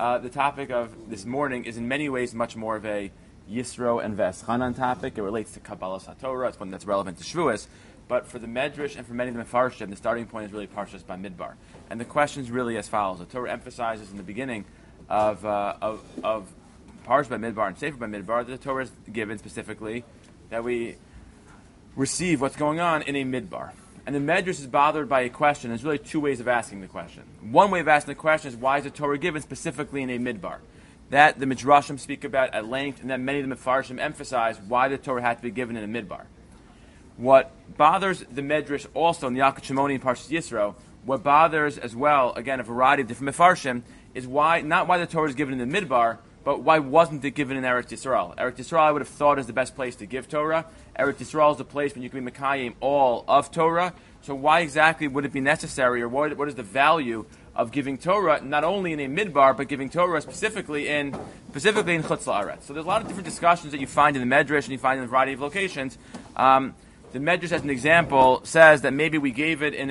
the topic of this morning is in many ways much more of a Yisro and Veschanan topic. It relates to Kabbalah Satorah. It's one that's relevant to Shavuos. But for the Medrash and for many of the Mefarshim, the starting point is really Parshas Bamidbar. And the question is really as follows. The Torah emphasizes in the beginning of Parshas Bamidbar and Sefer Bamidbar that the Torah is given specifically that we receive what's going on in a Midbar. And the Medrash is bothered by a question. There's really two ways of asking the question. One way of asking the question is, why is the Torah given specifically in a Midbar? That the Midrashim speak about at length, and that many of the Mefarshim emphasize why the Torah had to be given in a Midbar. What bothers the Medrash also in the Yalkut Shimoni and Parshas Yisro, what bothers as well, again, a variety of different Mefarshim, is not why the Torah is given in the Midbar, but why wasn't it given in Eretz Yisrael? Eretz Yisrael I would have thought is the best place to give Torah. Eretz Yisrael is the place when you can be Mekayim all of Torah. So why exactly would it be necessary, or what is the value of giving Torah, not only in a Midbar, but giving Torah specifically in Chutz La'aretz? So there's a lot of different discussions that you find in the Medrash and you find in a variety of locations. The Medrash, as an example, says that maybe we gave it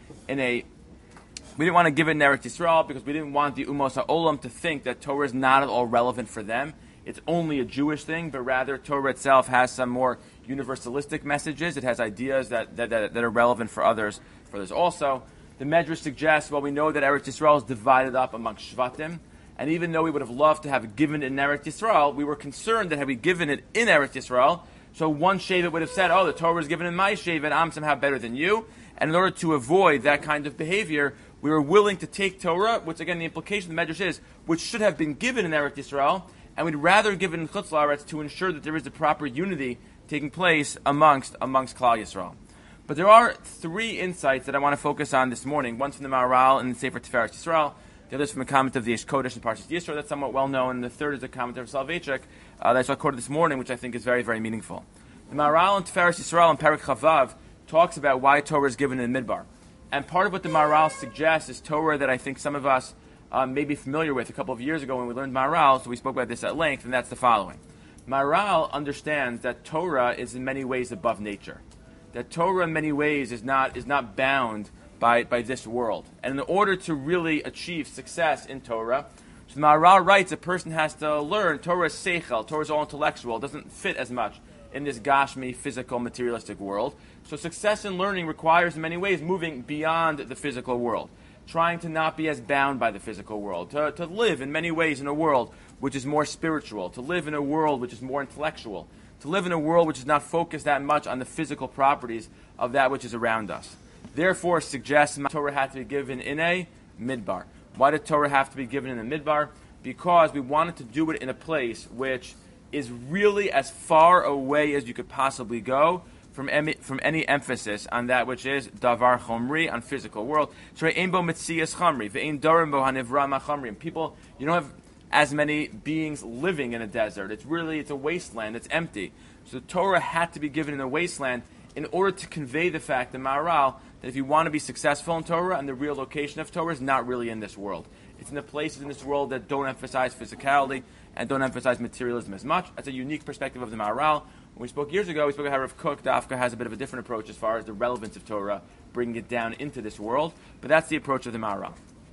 we didn't want to give it in Eretz Yisrael because we didn't want the Umos HaOlam to think that Torah is not at all relevant for them. It's only a Jewish thing, but rather Torah itself has some more universalistic messages. It has ideas that are relevant for others. Also, the Medrash suggests, well, we know that Eretz Yisrael is divided up amongst Shvatim, and even though we would have loved to have given it in Eretz Yisrael, we were concerned that had we given it in Eretz Yisrael, so one Shevet would have said, oh, the Torah is given in my Shevet, I'm somehow better than you. And in order to avoid that kind of behavior, we were willing to take Torah, which again the implication of the Medrash is, which should have been given in Eretz Yisrael, and we'd rather give it in Chutz La'aretz to ensure that there is the proper unity taking place amongst Klal Yisrael. But there are three insights that I want to focus on this morning. One's from the Maharal and the Sefer Tiferes Yisrael. The other is from a comment of the Yesh Kodesh and Parshas Yisro that's somewhat well known. And the third is a comment of Soloveitchik that I saw quoted this morning, which I think is very, very meaningful. The Maharal and Tiferes Yisrael in Perek Chavav talks about why Torah is given in the Midbar. And part of what the Maharal suggests is Torah that I think some of us may be familiar with a couple of years ago when we learned Maharal, so we spoke about this at length, and that's the following. Maharal understands that Torah is in many ways above nature. That Torah in many ways is not bound by this world. And in order to really achieve success in Torah, so Maharal writes a person has to learn Torah is seichel, Torah is all intellectual, it doesn't fit as much in this gashmi, physical, materialistic world. So success in learning requires in many ways moving beyond the physical world, trying to not be as bound by the physical world, to live in many ways in a world which is more spiritual, to live in a world which is more intellectual, to live in a world which is not focused that much on the physical properties of that which is around us. Therefore, suggests Torah had to be given in a midbar. Why did Torah have to be given in a midbar? Because we wanted to do it in a place which is really as far away as you could possibly go from any emphasis on that which is davar chomri, on physical world. So ein bo metzias chomri, ve'ein darim bo hanivra machomri. People, you don't have as many beings living in a desert. It's a wasteland. It's empty. So the Torah had to be given in a wasteland in order to convey the fact, the Maharal, that if you want to be successful in Torah, and the real location of Torah is not really in this world. It's in the places in this world that don't emphasize physicality and don't emphasize materialism as much. That's a unique perspective of the Maharal. When we spoke years ago, we spoke about how Rav Kook Dafka has a bit of a different approach as far as the relevance of Torah, bringing it down into this world. But that's the approach of the Maharal.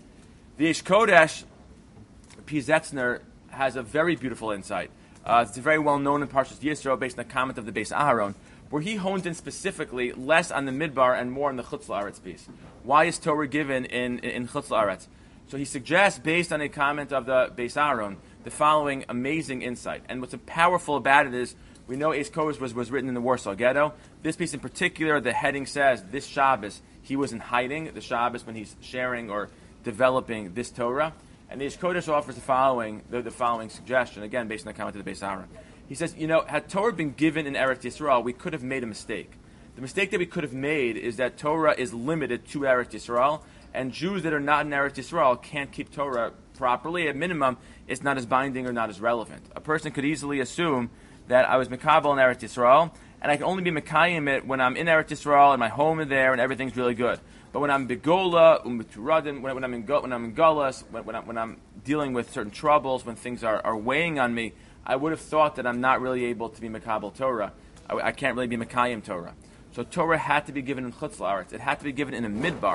The Yesh Kodesh, P. Zetzner, has a very beautiful insight. It's very well known in Parshas Yisro, based on the comment of the Beis Aharon, where he honed in specifically less on the Midbar and more on the Chutz La'aretz piece. Why is Torah given in Chutz La'aretz? So he suggests, based on a comment of the Beis Aharon, the following amazing insight. And what's powerful about it is, we know Eis Kodesh was written in the Warsaw Ghetto. This piece in particular, the heading says, this Shabbos, he was in hiding, the Shabbos when he's sharing or developing this Torah. And the Eis Kodesh offers the following suggestion, again, based on the comment of the Beis Aharon. He says, had Torah been given in Eretz Yisrael, we could have made a mistake. The mistake that we could have made is that Torah is limited to Eretz Yisrael, and Jews that are not in Eretz Yisrael can't keep Torah properly. At minimum, it's not as binding or not as relevant. A person could easily assume that I was Mekabel in Eretz Yisrael, and I can only be Mekayim it when I'm in Eretz Yisrael and my home is there and everything's really good. But when I'm Begola, when I'm in Gullus, when I'm dealing with certain troubles, when things are weighing on me, I would have thought that I'm not really able to be Mekabel Torah. I can't really be Mekayim Torah. So Torah had to be given in Chutz La'aretz. It had to be given in a midbar,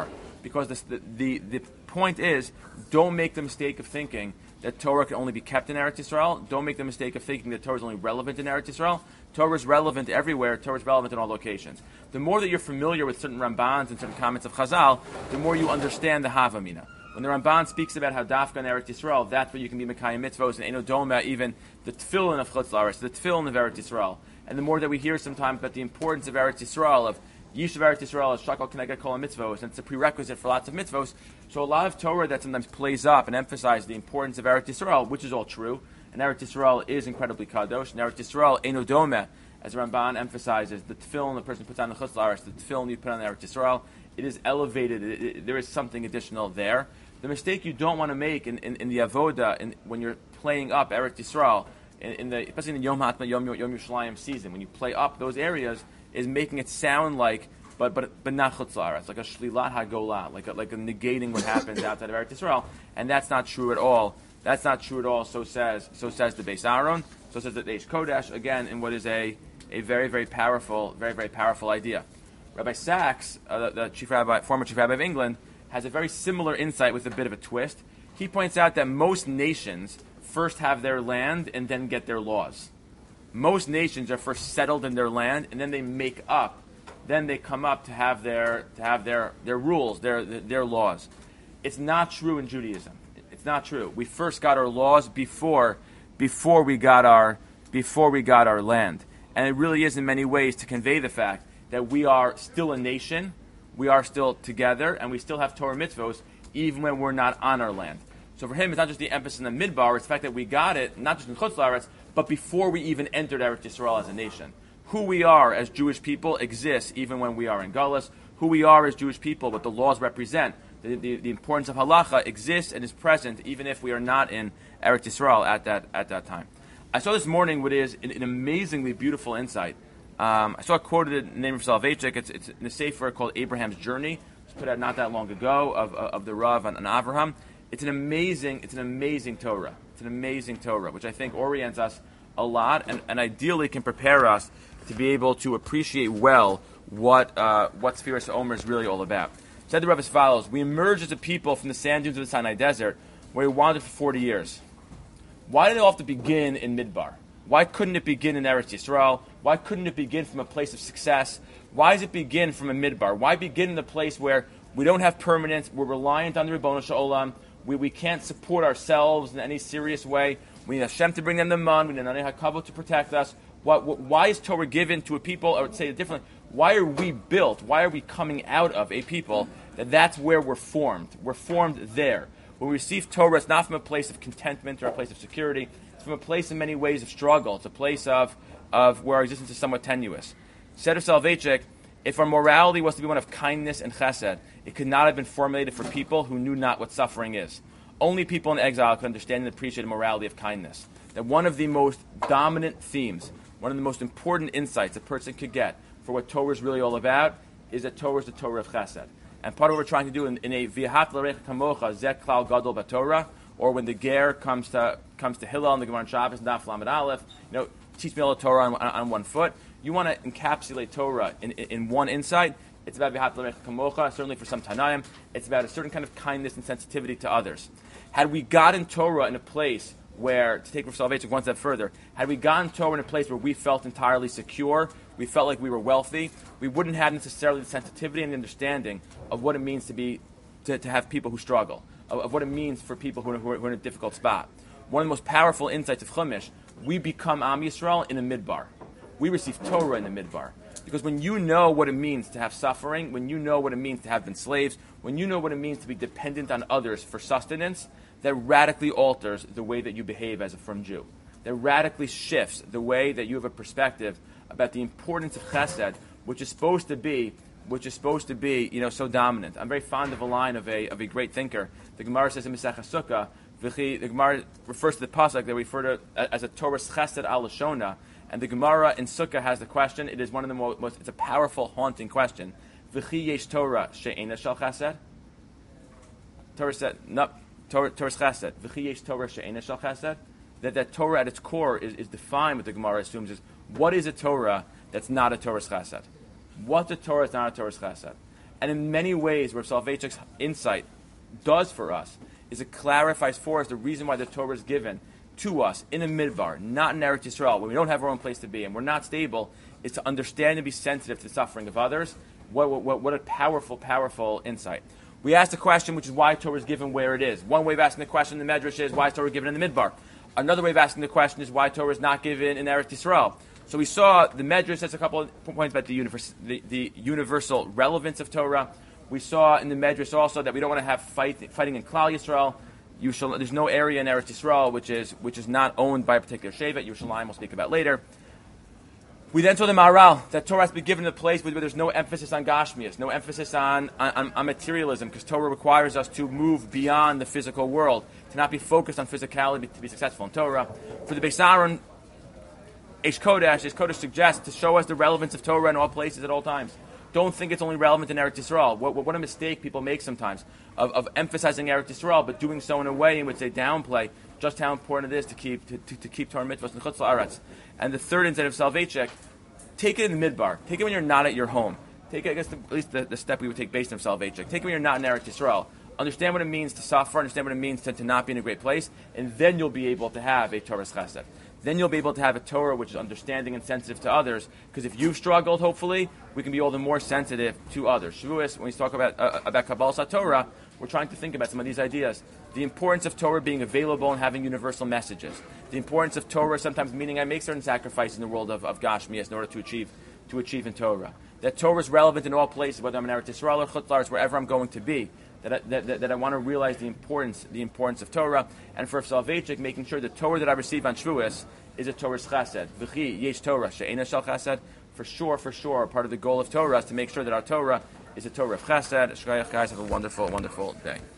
because the point is, don't make the mistake of thinking that Torah can only be kept in Eretz Yisrael. Don't make the mistake of thinking that Torah is only relevant in Eretz Yisrael. Torah is relevant everywhere. Torah is relevant in all locations. The more that you're familiar with certain Rambans and certain comments of Chazal, the more you understand the Havamina. When the Ramban speaks about how Dafka in Eretz Yisrael, that's where you can be Mekayim Mitzvos, and Eino Doma, even the Tefillin of Chutz La'aretz, the Tefillin of Eretz Yisrael. And the more that we hear sometimes about the importance of Eretz Yisrael, of Yishuv Eretz Yisrael, as Shakal Keneged Kol Mitzvos, and it's a prerequisite for lots of mitzvos. So a lot of Torah that sometimes plays up and emphasizes the importance of Eretz Yisrael, which is all true, and Eretz Yisrael is incredibly kadosh, and Eretz Yisrael, Eino Doma, as Ramban emphasizes, the tefillin the person puts on the Chutz La'aretz, the tefillin you put on the Eretz Yisrael, it is elevated, there is something additional there. The mistake you don't want to make in the avoda, when you're playing up Eretz Yisrael, especially in the Yom HaAtzmaut, Yom Yerushalayim season, when you play up those areas, is making it sound like, but not Chutz La'aretz, like a shlilat hagolah, like a negating what happens outside of Eretz Yisrael, and that's not true at all. That's not true at all. So says the Beis Aaron, so says the Eish Kodesh, again, in what is a very, very powerful idea. Rabbi Sachs, the former chief rabbi of England, has a very similar insight with a bit of a twist. He points out that most nations first have their land and then get their laws. Most nations are first settled in their land and then they make up. Then they come up to have their rules, their laws. It's not true in Judaism. It's not true. We first got our laws before we got our land, and it really is in many ways to convey the fact that we are still a nation. We are still together, and we still have Torah mitzvos, even when we're not on our land. So for him, it's not just the emphasis in the midbar, it's the fact that we got it, not just in Chutz La'aretz, but before we even entered Eretz Yisrael as a nation. Who we are as Jewish people exists even when we are in Galus. Who we are as Jewish people, what the laws represent, the importance of halacha exists and is present even if we are not in Eretz Yisrael at that time. I saw this morning what is an amazingly beautiful insight. I saw it quoted in the name of Soloveitchik. It's in a sefer called Abraham's Journey. It was put out not that long ago of the Rav and Avraham. It's an amazing Torah. It's an amazing Torah, which I think orients us a lot and ideally can prepare us to be able to appreciate well what Sfiras Omer is really all about. Said the Rav as follows: we emerged as a people from the sand dunes of the Sinai Desert, where we wandered for 40 years. Why did it all have to begin in Midbar? Why couldn't it begin in Eretz Yisrael? Why couldn't it begin from a place of success? Why does it begin from a midbar? Why begin in a place where we don't have permanence, we're reliant on the Ribbono Shel Olam, we can't support ourselves in any serious way, we need Hashem to bring them the man, we need Nani HaKavod to protect us. Why is Torah given to a people, or say it differently, why are we built, why are we coming out of a people that's where we're formed? We're formed there. When we receive Torah, it's not from a place of contentment or a place of security. It's from a place in many ways of struggle. It's a place of where our existence is somewhat tenuous. Said of Soloveitchik, if our morality was to be one of kindness and chesed, it could not have been formulated for people who knew not what suffering is. Only people in exile could understand and appreciate the morality of kindness. That one of the most dominant themes, one of the most important insights a person could get for what Torah is really all about is that Torah is the Torah of chesed. And part of what we're trying to do in a V'ahat l'recha kamocha zeh klal gadol b'Torah, or when the ger comes to Hillel and the Gemara on Shabbos, Daf Lamed Aleph, teach me all the Torah on one foot. You want to encapsulate Torah in one insight. It's about V'ahat l'recha kamocha, certainly for some Tanaim. It's about a certain kind of kindness and sensitivity to others. Had we gotten Torah in a place where, to take Rav Soloveitchik one step further, had we gotten Torah in a place where we felt entirely secure, we felt like we were wealthy, we wouldn't have necessarily the sensitivity and the understanding of what it means to have people who struggle, of what it means for people who are in a difficult spot. One of the most powerful insights of Chumash, we become Am Yisrael in a midbar. We receive Torah in the midbar. Because when you know what it means to have suffering, when you know what it means to have been slaves, when you know what it means to be dependent on others for sustenance, that radically alters the way that you behave as a firm Jew. That radically shifts the way that you have a perspective about the importance of chesed, which is supposed to be, so dominant. I'm very fond of a line of a great thinker. The Gemara says in Masechah Sukkah, the Gemara refers to the pasuk that we refer to as a Torah chesed al lashona, and the Gemara in Sukkah has the question. It is one of the most. It's a powerful, haunting question. V'chi yesh Torah she'ena shel chesed. Torah said no. Torah's chesed. V'chi yesh Torah she'ena shel chesed. That Torah at its core is defined. What the Gemara assumes is what is a Torah that's not a Torah's chesed. What the Torah is not a Torah's chesed. And in many ways, where Soloveitchik's insight does for us is it clarifies for us the reason why the Torah is given to us in a midbar, not in Eretz Yisrael, when we don't have our own place to be and we're not stable, is to understand and be sensitive to the suffering of others. What a powerful, powerful insight. We asked the question, which is why Torah is given where it is. One way of asking the question in the Medrash is why is Torah given in the midbar. Another way of asking the question is why Torah is not given in Eretz Yisrael. So we saw the Medrash has a couple of points about the universal relevance of Torah. We saw in the Medrash also that we don't want to have fighting in Klal Yisrael. There's no area in Eretz Yisrael which is not owned by a particular Shevet. Yerushalayim we'll speak about later. We then saw the Maharal, that Torah has to be given in a place where there's no emphasis on Gashmias, no emphasis on materialism, because Torah requires us to move beyond the physical world, to not be focused on physicality to be successful in Torah. For the Beis Aaron, Eish Kodesh suggests to show us the relevance of Torah in all places at all times. Don't think it's only relevant in Eretz Yisrael. What a mistake people make sometimes of emphasizing Eretz Yisrael, but doing so in a way in which they downplay just how important it is to keep Torah mitzvahs in Chutz La'aretz. And the third instead of Soloveitchik, take it in the midbar. Take it when you're not at your home. Take it, I guess, at least the step we would take based on Soloveitchik. Take it when you're not in Eretz Yisrael. Understand what it means to suffer. Understand what it means to not be in a great place, and then you'll be able to have a Torah's chesed. Then you'll be able to have a Torah which is understanding and sensitive to others. Because if you've struggled, hopefully, we can be all the more sensitive to others. Shavuos, when we talk about Kabbalas Torah, we're trying to think about some of these ideas. The importance of Torah being available and having universal messages. The importance of Torah sometimes meaning I make certain sacrifices in the world of Gashmias in order to achieve in Torah. That Torah is relevant in all places, whether I'm in Eretz Yisrael or Chutz La'aretz, wherever I'm going to be. That I want to realize the importance of Torah, and for Soloveitchik, making sure the Torah that I receive on Shavuos is a Torah's chesed. V'chi yesh Torah she'ena shel chesed. For sure, part of the goal of Torah is to make sure that our Torah is a Torah of chesed. Shkayach, guys, have a wonderful, wonderful day.